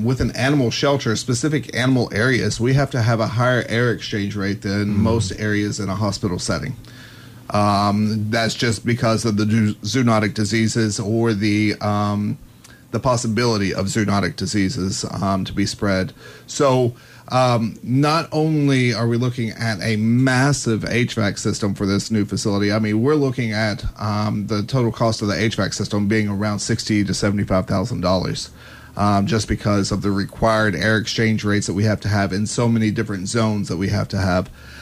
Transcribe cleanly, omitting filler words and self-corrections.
with an animal shelter, specific animal areas, we have to have a higher air exchange rate than most areas in a hospital setting. That's just because of the zoonotic diseases or the possibility of zoonotic diseases to be spread. So not only are we looking at a massive HVAC system for this new facility, I mean, we're looking at the total cost of the HVAC system being around $60,000 to $75,000, just because of the required air exchange rates that we have to have in so many different zones that we have to have.